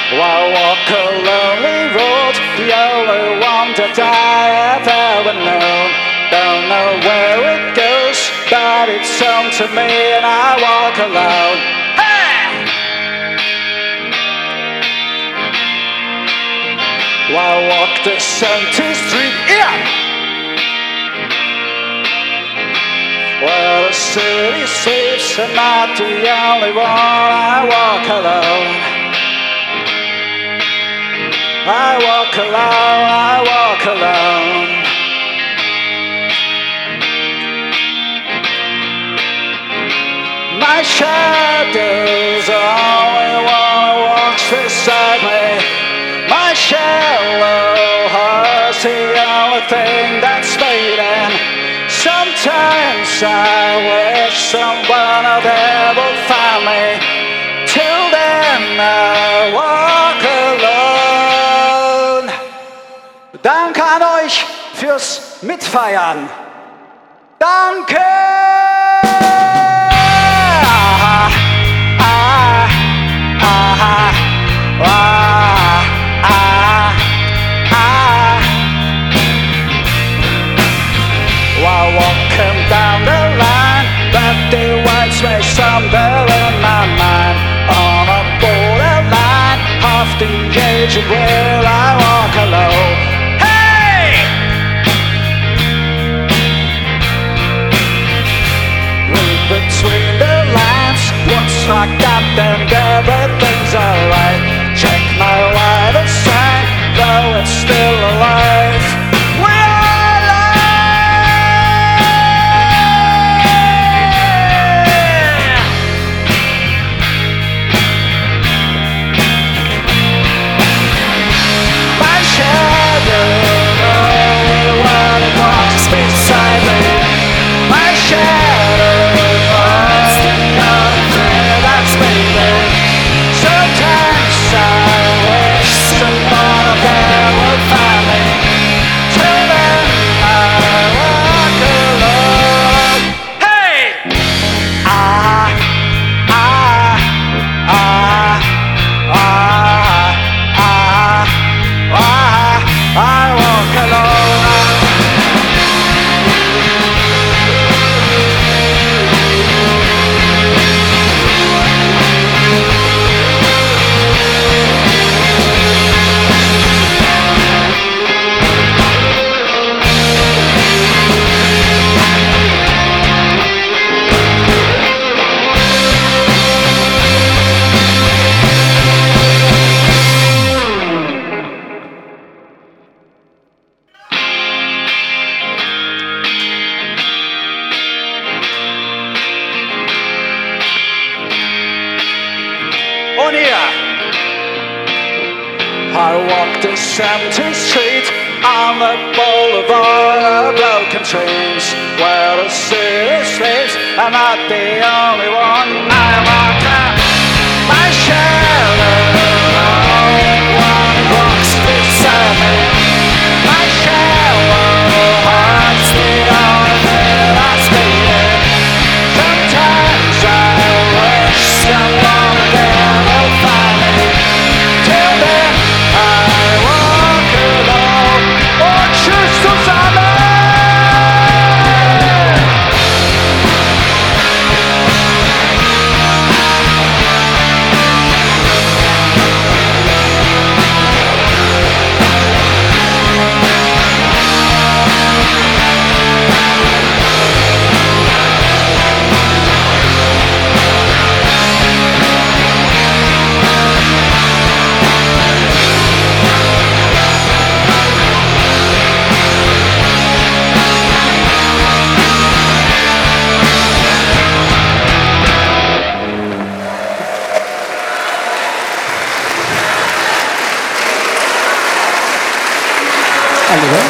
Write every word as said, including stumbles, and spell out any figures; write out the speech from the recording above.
I walk a lonely road, the only one that I have ever known. Don't know where it goes, but it's home to me and I walk alone. Hey! I walk the empty street, yeah! Where the city sleeps, I'm not the only one, I walk alone. I walk alone, I walk alone. My shadow's the only one who walks beside me. My shallow heart's the only thing that's fading. Sometimes I wish someone would ever find me. Till then I walk alone. Danke an euch fürs Mitfeiern. Danke! Ah, ah, ah, ah, ah, ah. While walking down the line, that divides me somewhere in my mind. On a borderline of the age where I walk alone. Between the lines, what's like that and everything's alright. Check my wider side, though it's still alive. We are alive. My shadow, only one who walks beside me. My shadow. I walk this empty street on the boulevard of broken trees, where the city sleeps. I'm not the only one. I walk out my shadow, only one who walks beside me. My shallow heart's the only thing that's beating. Sometimes I wish someone would ever find me. Till then I walk alone. Oh, tschüss zusammen. Hallo.